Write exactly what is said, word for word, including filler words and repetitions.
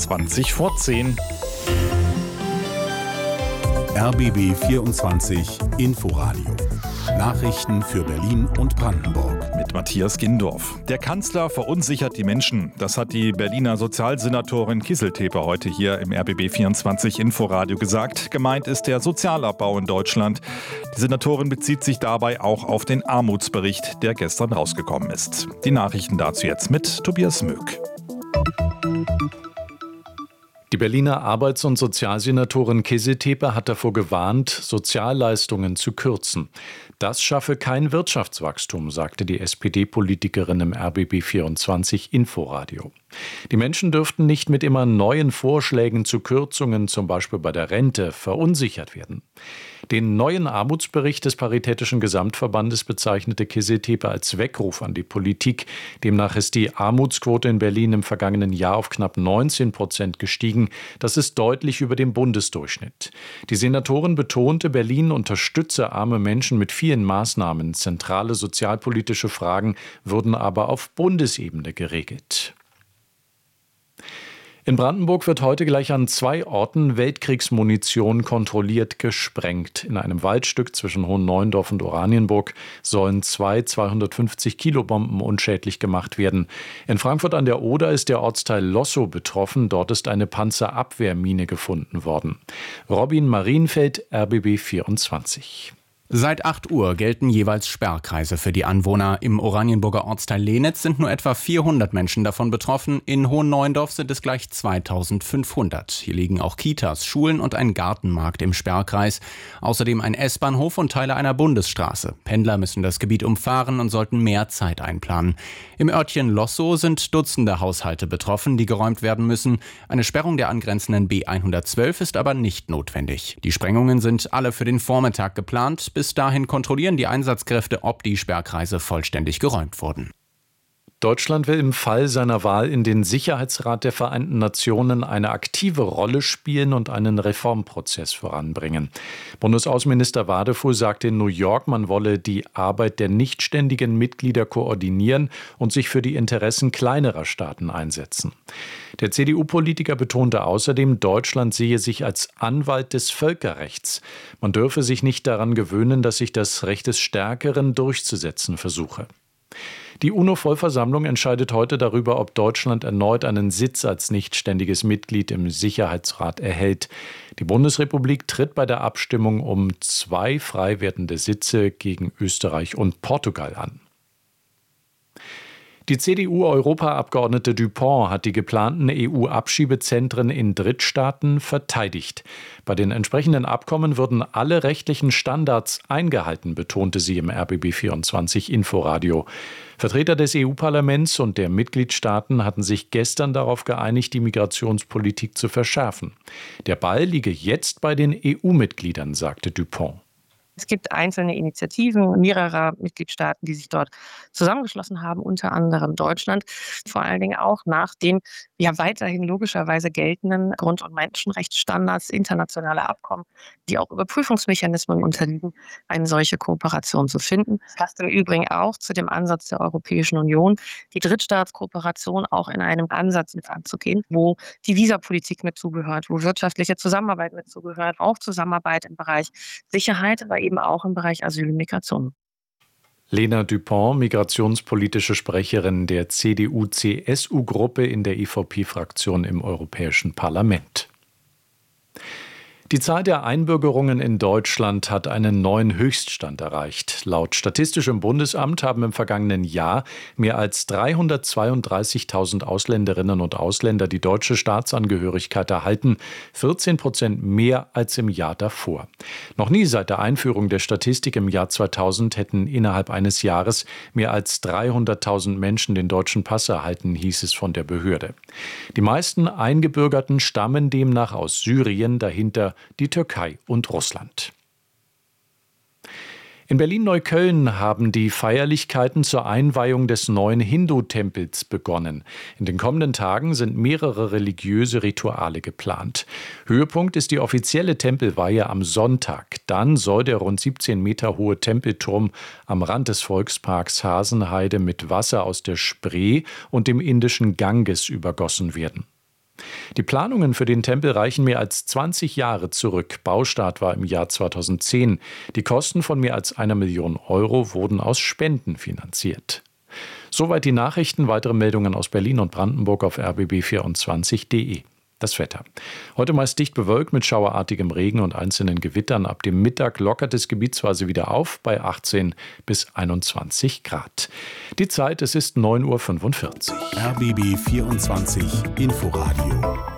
zwanzig vor zehn. R B B vierundzwanzig Inforadio. Nachrichten für Berlin und Brandenburg. Mit Matthias Gindorf. Der Kanzler verunsichert die Menschen. Das hat die Berliner Sozialsenatorin Kisseltepe heute hier im R B B vierundzwanzig Inforadio gesagt. Gemeint ist der Sozialabbau in Deutschland. Die Senatorin bezieht sich dabei auch auf den Armutsbericht, der gestern rausgekommen ist. Die Nachrichten dazu jetzt mit Tobias Möck. Die Berliner Arbeits- und Sozialsenatorin Kisseltepe hat davor gewarnt, Sozialleistungen zu kürzen. Das schaffe kein Wirtschaftswachstum, sagte die S P D-Politikerin im R B B vierundzwanzig Inforadio. Die Menschen dürften nicht mit immer neuen Vorschlägen zu Kürzungen, zum Beispiel bei der Rente, verunsichert werden. Den neuen Armutsbericht des Paritätischen Gesamtverbandes bezeichnete Kisseltepe als Weckruf an die Politik. Demnach ist die Armutsquote in Berlin im vergangenen Jahr auf knapp neunzehn Prozent gestiegen. Das ist deutlich über dem Bundesdurchschnitt. Die Senatorin betonte, Berlin unterstütze arme Menschen mit vielen Maßnahmen. Zentrale sozialpolitische Fragen würden aber auf Bundesebene geregelt. In Brandenburg wird heute gleich an zwei Orten Weltkriegsmunition kontrolliert gesprengt. In einem Waldstück zwischen Hohenneuendorf und Oranienburg sollen zwei zweihundertfünfzig Kilo Bomben unschädlich gemacht werden. In Frankfurt an der Oder ist der Ortsteil Lossow betroffen. Dort ist eine Panzerabwehrmine gefunden worden. Robin Marienfeld, R B B vierundzwanzig. Seit acht Uhr gelten jeweils Sperrkreise für die Anwohner. Im Oranienburger Ortsteil Lenitz sind nur etwa vierhundert Menschen davon betroffen. In Hohenneuendorf sind es gleich zweitausendfünfhundert. Hier liegen auch Kitas, Schulen und ein Gartenmarkt im Sperrkreis. Außerdem ein S-Bahnhof und Teile einer Bundesstraße. Pendler müssen das Gebiet umfahren und sollten mehr Zeit einplanen. Im Örtchen Lossow sind Dutzende Haushalte betroffen, die geräumt werden müssen. Eine Sperrung der angrenzenden B hundertzwölf ist aber nicht notwendig. Die Sprengungen sind alle für den Vormittag geplant. Bis dahin kontrollieren die Einsatzkräfte, ob die Sperrkreise vollständig geräumt wurden. Deutschland will im Fall seiner Wahl in den Sicherheitsrat der Vereinten Nationen eine aktive Rolle spielen und einen Reformprozess voranbringen. Bundesaußenminister Wadefuhl sagte in New York, man wolle die Arbeit der nichtständigen Mitglieder koordinieren und sich für die Interessen kleinerer Staaten einsetzen. Der C D U-Politiker betonte außerdem, Deutschland sehe sich als Anwalt des Völkerrechts. Man dürfe sich nicht daran gewöhnen, dass sich das Recht des Stärkeren durchzusetzen versuche. Die UNO-Vollversammlung entscheidet heute darüber, ob Deutschland erneut einen Sitz als nichtständiges Mitglied im Sicherheitsrat erhält. Die Bundesrepublik tritt bei der Abstimmung um zwei frei werdende Sitze gegen Österreich und Portugal an. Die C D U-Europaabgeordnete Dupont hat die geplanten E U-Abschiebezentren in Drittstaaten verteidigt. Bei den entsprechenden Abkommen würden alle rechtlichen Standards eingehalten, betonte sie im R B B vierundzwanzig Inforadio. Vertreter des E U-Parlaments und der Mitgliedstaaten hatten sich gestern darauf geeinigt, die Migrationspolitik zu verschärfen. Der Ball liege jetzt bei den E U-Mitgliedern, sagte Dupont. Es gibt einzelne Initiativen mehrerer Mitgliedstaaten, die sich dort zusammengeschlossen haben, unter anderem Deutschland. Vor allen Dingen auch nach den ja weiterhin logischerweise geltenden Grund- und Menschenrechtsstandards, internationale Abkommen, die auch Überprüfungsmechanismen unterliegen, eine solche Kooperation zu finden. Das passt im Übrigen auch zu dem Ansatz der Europäischen Union, die Drittstaatskooperation auch in einem Ansatz mit anzugehen, wo die Visapolitik mit zugehört, wo wirtschaftliche Zusammenarbeit mit zugehört, auch Zusammenarbeit im Bereich Sicherheit, aber eben auch im Bereich Asyl und Migration. Lena Dupont, migrationspolitische Sprecherin der C D U-C S U-Gruppe in der E V P-Fraktion im Europäischen Parlament. Die Zahl der Einbürgerungen in Deutschland hat einen neuen Höchststand erreicht. Laut Statistischem Bundesamt haben im vergangenen Jahr mehr als dreihundertzweiunddreißigtausend Ausländerinnen und Ausländer die deutsche Staatsangehörigkeit erhalten, vierzehn Prozent mehr als im Jahr davor. Noch nie seit der Einführung der Statistik im Jahr zweitausend hätten innerhalb eines Jahres mehr als dreihunderttausend Menschen den deutschen Pass erhalten, hieß es von der Behörde. Die meisten Eingebürgerten stammen demnach aus Syrien, dahinter die Türkei und Russland. In Berlin-Neukölln haben die Feierlichkeiten zur Einweihung des neuen Hindu-Tempels begonnen. In den kommenden Tagen sind mehrere religiöse Rituale geplant. Höhepunkt ist die offizielle Tempelweihe am Sonntag. Dann soll der rund siebzehn Meter hohe Tempelturm am Rand des Volksparks Hasenheide mit Wasser aus der Spree und dem indischen Ganges übergossen werden. Die Planungen für den Tempel reichen mehr als zwanzig Jahre zurück. Baustart war im Jahr zweitausendzehn. Die Kosten von mehr als einer Million Euro wurden aus Spenden finanziert. Soweit die Nachrichten. Weitere Meldungen aus Berlin und Brandenburg auf r b b vierundzwanzig punkt de. Das Wetter. Heute meist dicht bewölkt mit schauerartigem Regen und einzelnen Gewittern. Ab dem Mittag lockert es gebietsweise wieder auf bei achtzehn bis einundzwanzig Grad. Die Zeit, es ist neun Uhr fünfundvierzig. R B B vierundzwanzig Inforadio